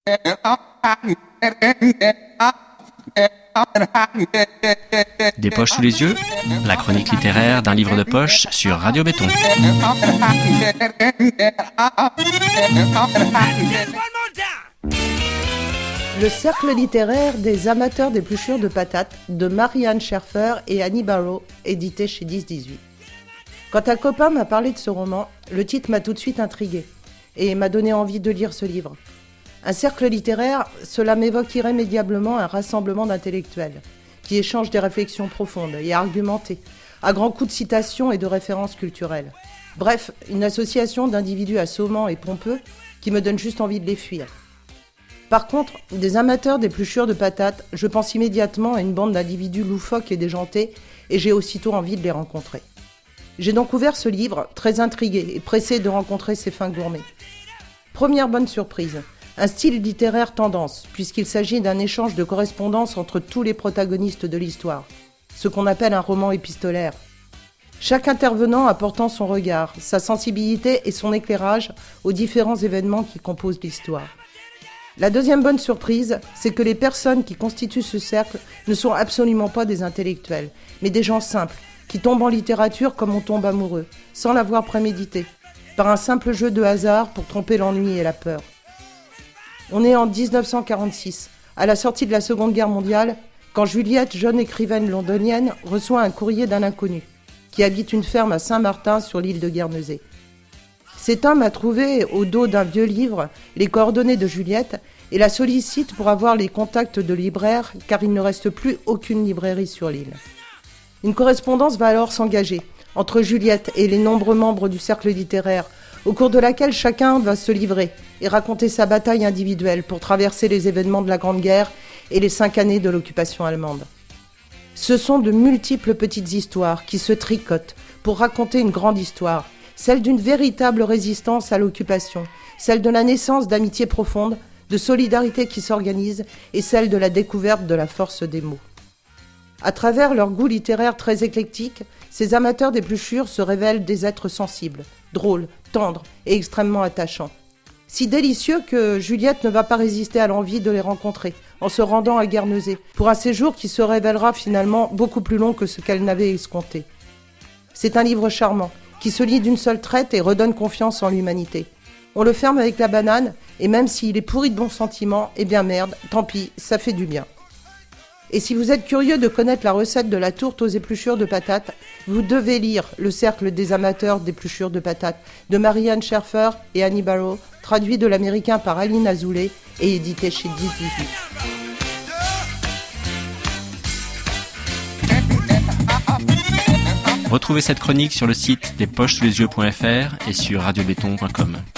Des poches sous les yeux, la chronique littéraire d'un livre de poche sur Radio Béton. Le cercle littéraire des amateurs d'épluchures de patates de Marianne Scherfer et Annie Barrow, édité chez 10-18. Quand un copain m'a parlé de ce roman, le titre m'a tout de suite intrigué et m'a donné envie de lire ce livre. Un cercle littéraire, cela m'évoque irrémédiablement un rassemblement d'intellectuels qui échangent des réflexions profondes et argumentées, à grands coups de citations et de références culturelles. Bref, une association d'individus assommants et pompeux qui me donne juste envie de les fuir. Par contre, des amateurs d'épluchures de patates, je pense immédiatement à une bande d'individus loufoques et déjantés, et j'ai aussitôt envie de les rencontrer. J'ai donc ouvert ce livre, très intrigué et pressé de rencontrer ces fins gourmets. Première bonne surprise, un style littéraire tendance, puisqu'il s'agit d'un échange de correspondances entre tous les protagonistes de l'histoire, ce qu'on appelle un roman épistolaire. Chaque intervenant apportant son regard, sa sensibilité et son éclairage aux différents événements qui composent l'histoire. La deuxième bonne surprise, c'est que les personnes qui constituent ce cercle ne sont absolument pas des intellectuels, mais des gens simples, qui tombent en littérature comme on tombe amoureux, sans l'avoir prémédité, par un simple jeu de hasard pour tromper l'ennui et la peur. On est en 1946, à la sortie de la Seconde Guerre mondiale, quand Juliette, jeune écrivaine londonienne, reçoit un courrier d'un inconnu, qui habite une ferme à Saint-Martin sur l'île de Guernesey. Cet homme a trouvé, au dos d'un vieux livre, les coordonnées de Juliette et la sollicite pour avoir les contacts de libraires, car il ne reste plus aucune librairie sur l'île. Une correspondance va alors s'engager entre Juliette et les nombreux membres du cercle littéraire, au cours de laquelle chacun va se livrer et raconter sa bataille individuelle pour traverser les événements de la Grande Guerre et les 5 années de l'occupation allemande. Ce sont de multiples petites histoires qui se tricotent pour raconter une grande histoire, celle d'une véritable résistance à l'occupation, celle de la naissance d'amitiés profondes, de solidarité qui s'organise et celle de la découverte de la force des mots. À travers leur goût littéraire très éclectique, ces amateurs d'épluchures se révèlent des êtres sensibles, drôles, tendres et extrêmement attachants. Si délicieux que Juliette ne va pas résister à l'envie de les rencontrer en se rendant à Guernesey, pour un séjour qui se révélera finalement beaucoup plus long que ce qu'elle n'avait escompté. C'est un livre charmant, qui se lit d'une seule traite et redonne confiance en l'humanité. On le ferme avec la banane, et même s'il est pourri de bons sentiments, eh bien merde, tant pis, ça fait du bien. Et si vous êtes curieux de connaître la recette de la tourte aux épluchures de patates, vous devez lire Le cercle des amateurs d'épluchures de patates de Marianne Scherfer et Annie Barrow, traduit de l'américain par Aline Azoulay et édité chez 10-18. Retrouvez cette chronique sur le site despochessouslesyeux.fr et sur radiobéton.com.